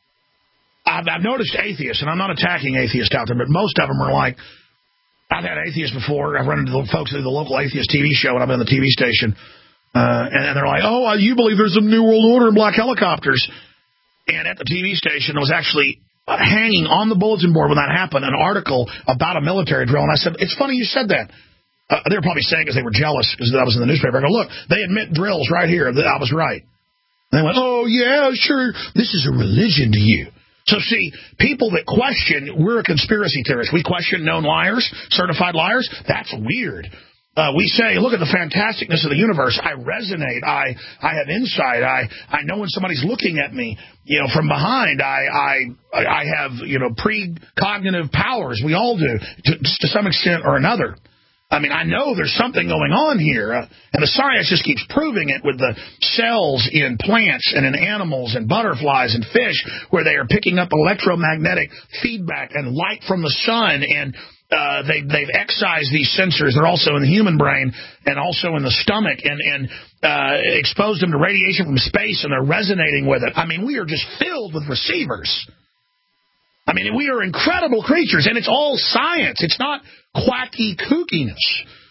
I've noticed atheists, and I'm not attacking atheists out there, but most of them are like, I've had atheists before. I've run into the folks at the local atheist TV show when I've been on the TV station, and they're like, oh, you believe there's a new world order and black helicopters. And at the TV station, there was actually hanging on the bulletin board when that happened, an article about a military drill. And I said, it's funny you said that. They were probably saying because they were jealous because I was in the newspaper. I go, look, they admit drills right here. I was right. And they went, oh, yeah, sure. This is a religion to you. So, see, people that question, we're a conspiracy theorist. We question known liars, certified liars. That's weird. We say, look at the fantasticness of the universe. I resonate. I have insight. I know when somebody's looking at me, from behind. I have, precognitive powers. We all do, to some extent or another. I mean, I know there's something going on here, and the science just keeps proving it with the cells in plants and in animals and butterflies and fish, where they are picking up electromagnetic feedback and light from the sun, and they've excised these sensors. They're also in the human brain and also in the stomach, and exposed them to radiation from space, and they're resonating with it. I mean, we are just filled with receivers. I mean, we are incredible creatures, and it's all science. It's not quacky kookiness.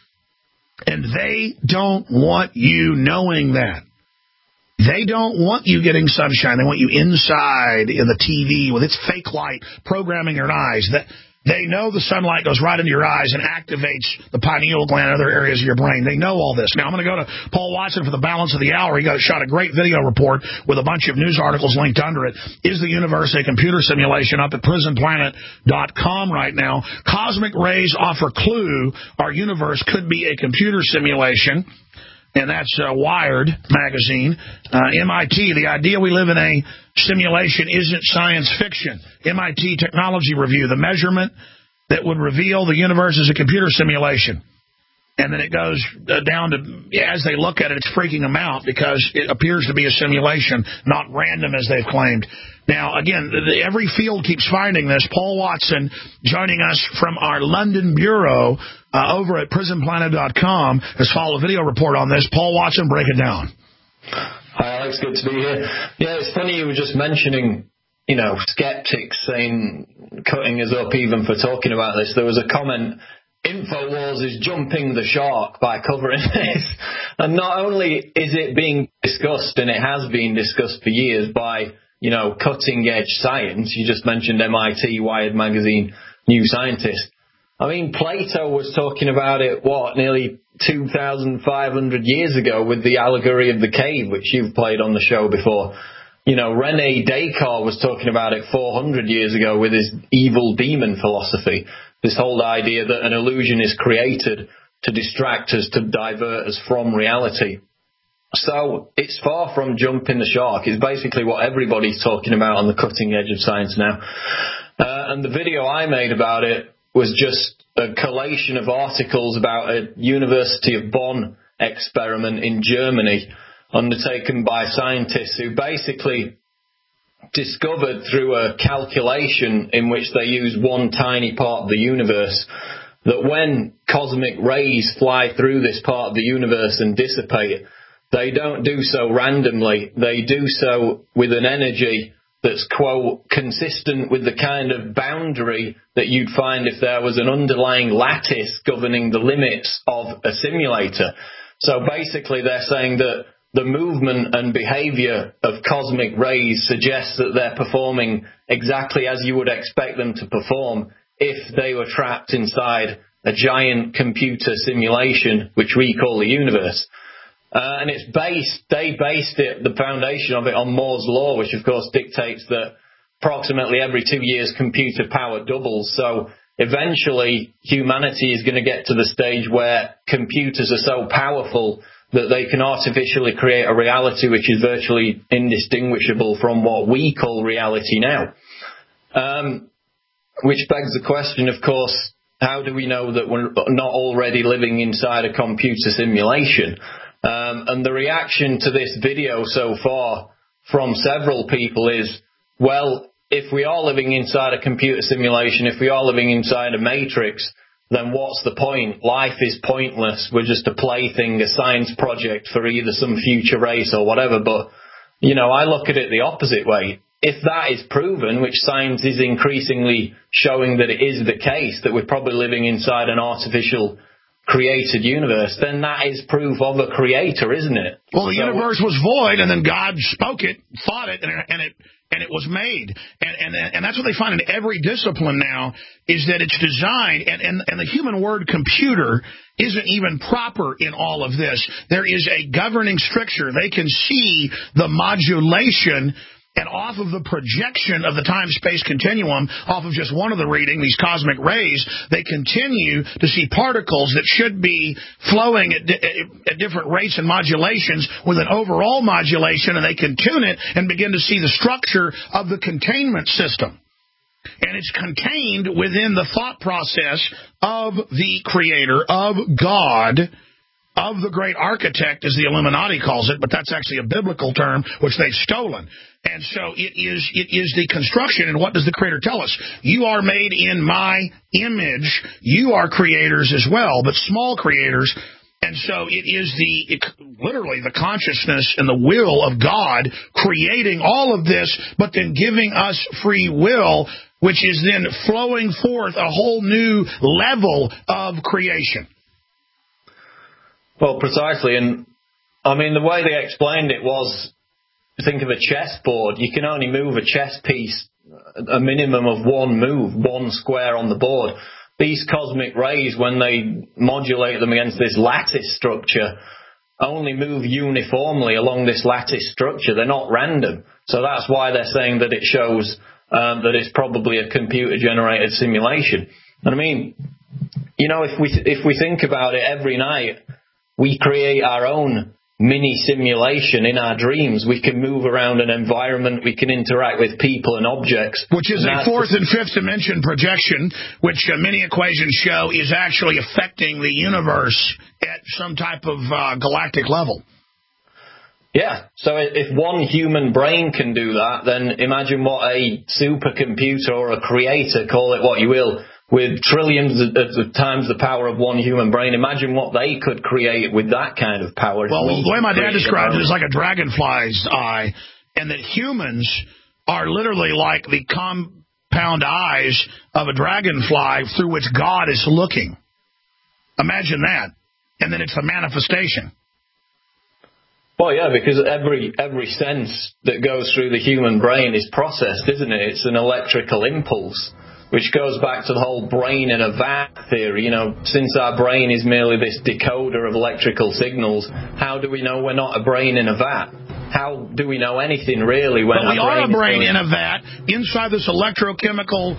And they don't want you knowing that. They don't want you getting sunshine. They want you inside in the TV with its fake light programming your eyes. They know the sunlight goes right into your eyes and activates the pineal gland and other areas of your brain. They know all this. Now, I'm going to go to Paul Watson for the balance of the hour. He shot a great video report with a bunch of news articles linked under it. Is the universe a computer simulation? Up at prisonplanet.com right now. Cosmic rays offer clue our universe could be a computer simulation. And that's Wired magazine. MIT, the idea we live in a simulation isn't science fiction. MIT Technology Review, the measurement that would reveal the universe is a computer simulation. And then it goes down to, as they look at it, it's freaking them out because it appears to be a simulation, not random as they've claimed. Now, again, every field keeps finding this. Paul Watson joining us from our London bureau over at prisonplanet.com has followed a video report on this. Paul Watson, break it down. Hi, Alex. Good to be here. Yeah, it's funny you were just mentioning, skeptics saying, cutting us up even for talking about this. There was a comment, InfoWars is jumping the shark by covering this. And not only is it being discussed, and it has been discussed for years by, cutting-edge science. You just mentioned MIT, Wired magazine, New Scientist. I mean, Plato was talking about it, nearly 2,500 years ago with the allegory of the cave, which you've played on the show before. René Descartes was talking about it 400 years ago with his evil demon philosophy. This whole idea that an illusion is created to distract us, to divert us from reality. So it's far from jumping the shark. It's basically what everybody's talking about on the cutting edge of science now. And the video I made about it was just a collation of articles about a University of Bonn experiment in Germany undertaken by scientists who basically discovered through a calculation in which they use one tiny part of the universe that when cosmic rays fly through this part of the universe and dissipate, they don't do so randomly. They do so with an energy that's, quote, consistent with the kind of boundary that you'd find if there was an underlying lattice governing the limits of a simulator. So basically they're saying that the movement and behavior of cosmic rays suggests that they're performing exactly as you would expect them to perform if they were trapped inside a giant computer simulation, which we call the universe. And they based the foundation of it on Moore's law, which of course dictates that approximately every 2 years computer power doubles. So eventually humanity is going to get to the stage where computers are so powerful that they can artificially create a reality which is virtually indistinguishable from what we call reality now. Which begs the question, of course, how do we know that we're not already living inside a computer simulation? And the reaction to this video so far from several people is, well, if we are living inside a computer simulation, if we are living inside a matrix, then what's the point? Life is pointless. We're just a plaything, a science project for either some future race or whatever. But, I look at it the opposite way. If that is proven, which science is increasingly showing that it is the case, that we're probably living inside an artificial created universe, then that is proof of a creator, isn't it? Well, the universe was void, and then God spoke it, thought it, and it was made. And that's what they find in every discipline now, is that it's designed, and the human word computer isn't even proper in all of this. There is a governing stricture. They can see the modulation and off of the projection of the time-space continuum, off of just one of the reading, these cosmic rays, they continue to see particles that should be flowing at different rates and modulations with an overall modulation, and they can tune it and begin to see the structure of the containment system. And it's contained within the thought process of the Creator, of God, of the great architect, as the Illuminati calls it, but that's actually a biblical term, which they've stolen. And so it is the construction, and what does the Creator tell us? You are made in my image. You are creators as well, but small creators. And so it is literally the consciousness and the will of God creating all of this, but then giving us free will, which is then flowing forth a whole new level of creation. Well, precisely. And, I mean, the way they explained it was, think of a chessboard. You can only move a chess piece a minimum of one move, one square on the board. These cosmic rays, when they modulate them against this lattice structure, only move uniformly along this lattice structure. They're not random. So that's why they're saying that it shows that it's probably a computer-generated simulation. And I mean, you know, if we think about it, every night we create our own mini simulation in our dreams. We can move around an environment, we can interact with people and objects. Which is a fourth and fifth dimension projection, which many equations show is actually affecting the universe at some type of galactic level. Yeah, so if one human brain can do that, then imagine what a supercomputer or a creator, call it what you will, with trillions of times the power of one human brain. Imagine what they could create with that kind of power. Well, the way my dad described it is like a dragonfly's eye, and that humans are literally like the compound eyes of a dragonfly through which God is looking. Imagine that. And then it's a manifestation. Well, yeah, because every sense that goes through the human brain is processed, isn't it? It's an electrical impulse, which goes back to the whole brain in a vat theory. You know, since our brain is merely this decoder of electrical signals, how do we know we're not a brain in a vat? How do we know anything, really, when we are a brain in a vat inside this electrochemical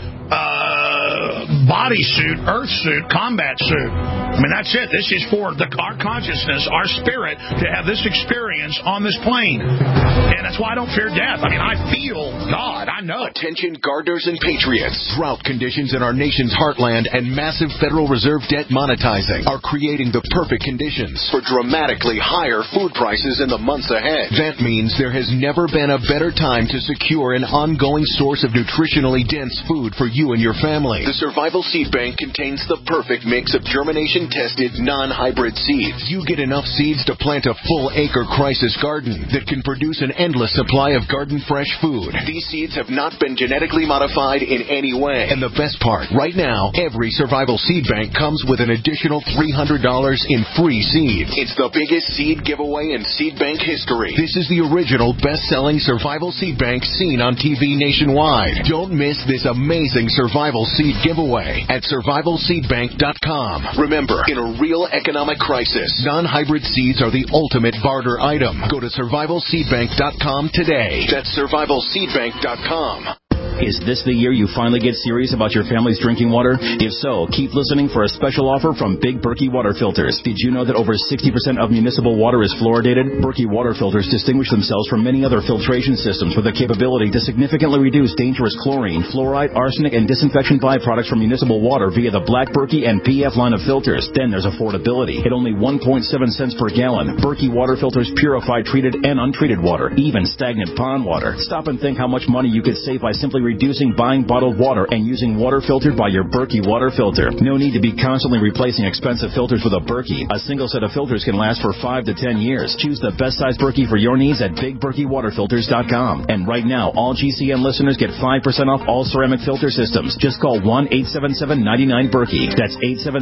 bodysuit, Earth suit, combat suit. I mean, that's it. This is for our consciousness, our spirit, to have this experience on this plane. And that's why I don't fear death. I mean, I feel God. I know it. Attention gardeners and patriots. Drought conditions in our nation's heartland and massive Federal Reserve debt monetizing are creating the perfect conditions for dramatically higher food prices in the months ahead. That means there has never been a better time to secure an ongoing source of nutritionally dense food for you and your family. The Survival Seed Bank contains the perfect mix of germination-tested, non-hybrid seeds. You get enough seeds to plant a full-acre crisis garden that can produce an endless supply of garden-fresh food. These seeds have not been genetically modified in any way. And the best part, right now, every Survival Seed Bank comes with an additional $300 in free seeds. It's the biggest seed giveaway in seed bank history. This is the original best-selling Survival Seed Bank seen on TV nationwide. Don't miss this amazing Survival Seed giveaway at survivalseedbank.com. Remember, in a real economic crisis, non-hybrid seeds are the ultimate barter item. Go to survivalseedbank.com today. That's survivalseedbank.com. Is this the year you finally get serious about your family's drinking water? If so, keep listening for a special offer from Big Berkey Water Filters. Did you know that over 60% of municipal water is fluoridated? Berkey Water Filters distinguish themselves from many other filtration systems with the capability to significantly reduce dangerous chlorine, fluoride, arsenic, and disinfection byproducts from municipal water via the Black Berkey and PF line of filters. Then there's affordability. At only 1.7 cents per gallon, Berkey Water Filters purify treated and untreated water, even stagnant pond water. Stop and think how much money you could save by simply reducing buying bottled water and using water filtered by your Berkey water filter. No need to be constantly replacing expensive filters with a Berkey. A single set of filters can last for 5 to 10 years. Choose the best size Berkey for your needs at BigBerkeyWaterFilters.com. And right now, all GCN listeners get 5% off all ceramic filter systems. Just call 1-877-99-BERKEY. That's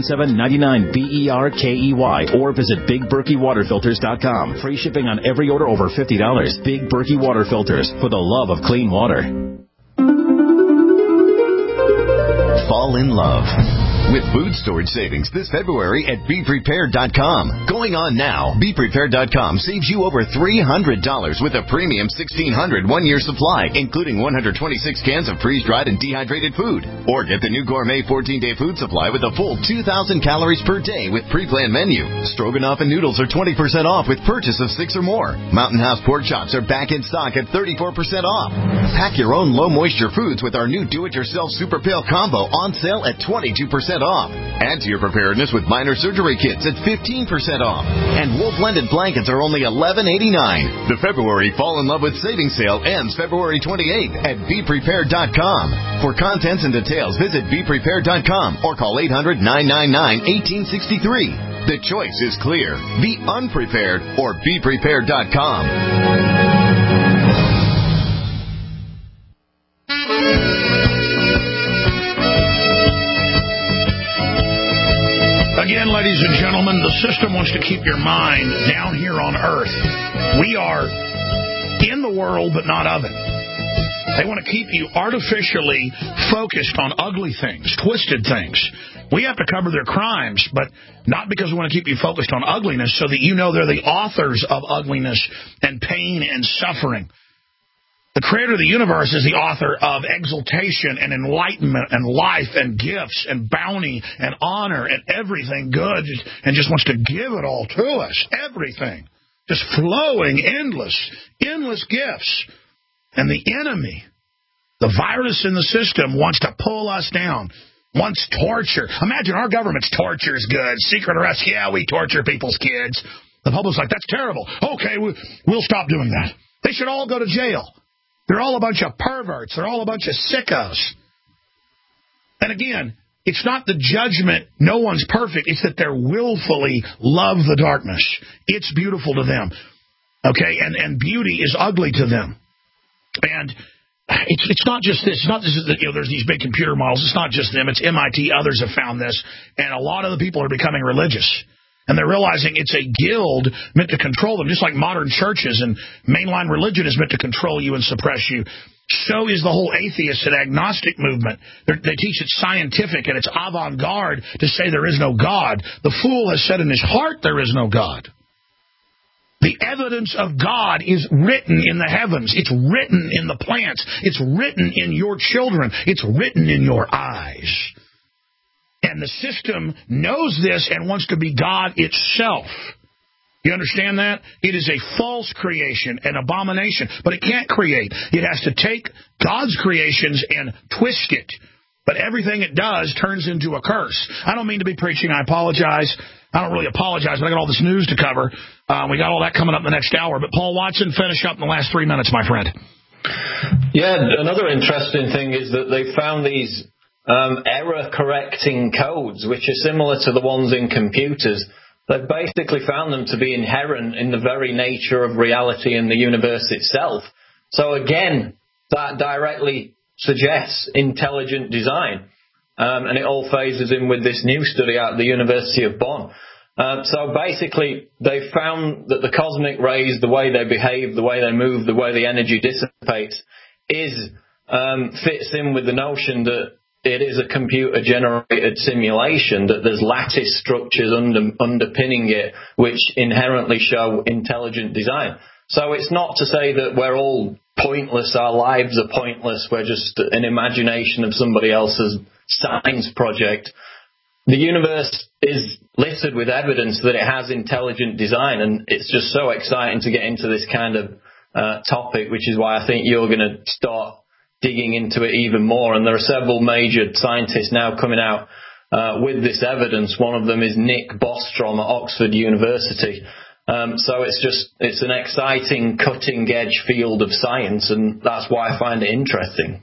877-99-BERKEY. Or visit BigBerkeyWaterFilters.com. Free shipping on every order over $50. Big Berkey Water Filters, for the love of clean water. Fall in love with food storage savings this February at BePrepared.com. Going on now, BePrepared.com saves you over $300 with a premium 1,600 one-year supply, including 126 cans of freeze-dried and dehydrated food. Or get the new gourmet 14-day food supply with a full 2,000 calories per day with pre-planned menu. Stroganoff and noodles are 20% off with purchase of 6 or more. Mountain House pork chops are back in stock at 34% off. Pack your own low-moisture foods with our new do-it-yourself Super Pail Combo on sale at 22% off. Add to your preparedness with minor surgery kits at 15% off. And wool blended blankets are only $11.89. The February Fall in Love with Savings Sale ends February 28th at BePrepared.com. For contents and details, visit BePrepared.com or call 800-999-1863. The choice is clear. Be unprepared or BePrepared.com. Again, ladies and gentlemen, the system wants to keep your mind down here on Earth. We are in the world, but not of it. They want to keep you artificially focused on ugly things, twisted things. We have to cover their crimes, but not because we want to keep you focused on ugliness, so that you know they're the authors of ugliness and pain and suffering. The creator of the universe is the author of exaltation and enlightenment and life and gifts and bounty and honor and everything good, and just wants to give it all to us. Everything. Just flowing, endless gifts. And the enemy, the virus in the system, wants to pull us down, wants torture. Imagine our government's torture is good. Secret arrest, yeah, we torture people's kids. The public's like, that's terrible. Okay, we'll stop doing that. They should all go to jail. They're all a bunch of perverts. They're all a bunch of sickos. And again, it's not the judgment. No one's perfect. It's that they're willfully love the darkness. It's beautiful to them. Okay? And beauty is ugly to them. And it's not just this. It's not just that, there's these big computer models. It's not just them. It's MIT. Others have found this. And a lot of the people are becoming religious. And they're realizing it's a guild meant to control them, just like modern churches and mainline religion is meant to control you and suppress you. So is the whole atheist and agnostic movement. They teach it's scientific and it's avant-garde to say there is no God. The fool has said in his heart there is no God. The evidence of God is written in the heavens. It's written in the plants. It's written in your children. It's written in your eyes. And the system knows this and wants to be God itself. You understand that? It is a false creation, an abomination. But it can't create. It has to take God's creations and twist it. But everything it does turns into a curse. I don't mean to be preaching. I apologize. I don't really apologize, but I got all this news to cover. We got all that coming up in the next hour. But Paul Watson, finish up in the last 3 minutes, my friend. Yeah, another interesting thing is that they found these error-correcting codes, which are similar to the ones in computers. They've basically found them to be inherent in the very nature of reality in the universe itself. So again, that directly suggests intelligent design. And it all phases in with this new study out of the University of Bonn. So basically, they found that the cosmic rays, the way they behave, the way they move, the way the energy dissipates, fits in with the notion that it is a computer-generated simulation, that there's lattice structures underpinning it, which inherently show intelligent design. So it's not to say that we're all pointless, our lives are pointless, we're just an imagination of somebody else's science project. The universe is littered with evidence that it has intelligent design, and it's just so exciting to get into this kind of topic, which is why I think you're going to start digging into it even more. And there are several major scientists now coming out with this evidence. One of them is Nick Bostrom at Oxford University. So it's an exciting, cutting-edge field of science, and that's why I find it interesting.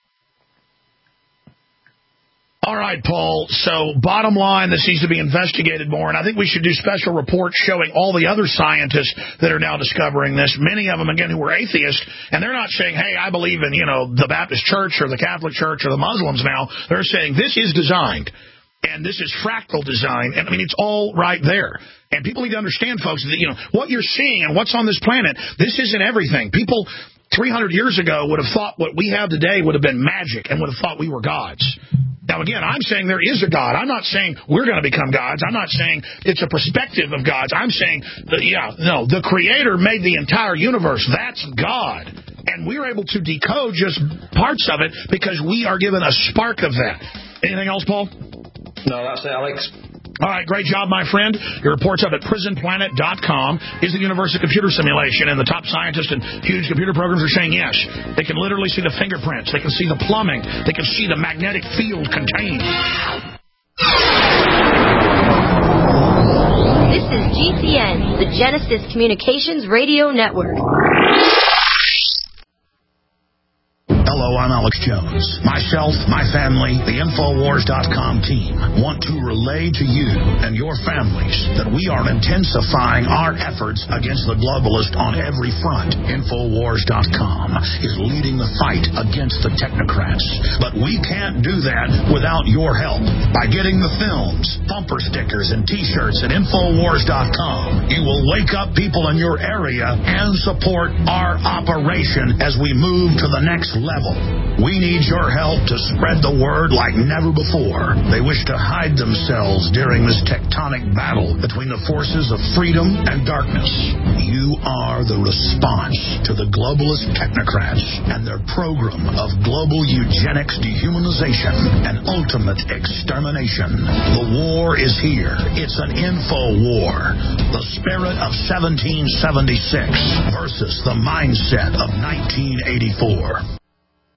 All right, Paul. So bottom line, this needs to be investigated more, and I think we should do special reports showing all the other scientists that are now discovering this, many of them, again, who were atheists, and they're not saying, hey, I believe in, the Baptist Church or the Catholic Church or the Muslims now. They're saying this is designed, and this is fractal design, and, it's all right there. And people need to understand, folks, that, what you're seeing and what's on this planet, this isn't everything. People 300 years ago would have thought what we have today would have been magic and would have thought we were gods. Now, again, I'm saying there is a God. I'm not saying we're going to become gods. I'm not saying it's a perspective of gods. I'm saying, the Creator made the entire universe. That's God. And we're able to decode just parts of it because we are given a spark of that. Anything else, Paul? No, that's it, Alex. All right, great job, my friend. Your report's up at prisonplanet.com. Is the universe a computer simulation? And the top scientists and huge computer programs are saying yes. They can literally see the fingerprints. They can see the plumbing. They can see the magnetic field contained. This is GCN, the Genesis Communications Radio Network. Hello, I'm Alex Jones. Myself, my family, the Infowars.com team want to relay to you and your families that we are intensifying our efforts against the globalist on every front. Infowars.com is leading the fight against the technocrats. But we can't do that without your help. By getting the films, bumper stickers, and T-shirts at Infowars.com, you will wake up people in your area and support our operation as we move to the next level. We need your help to spread the word like never before. They wish to hide themselves during this tectonic battle between the forces of freedom and darkness. You are the response to the globalist technocrats and their program of global eugenics, dehumanization, and ultimate extermination. The war is here. It's an info war. The spirit of 1776 versus the mindset of 1984.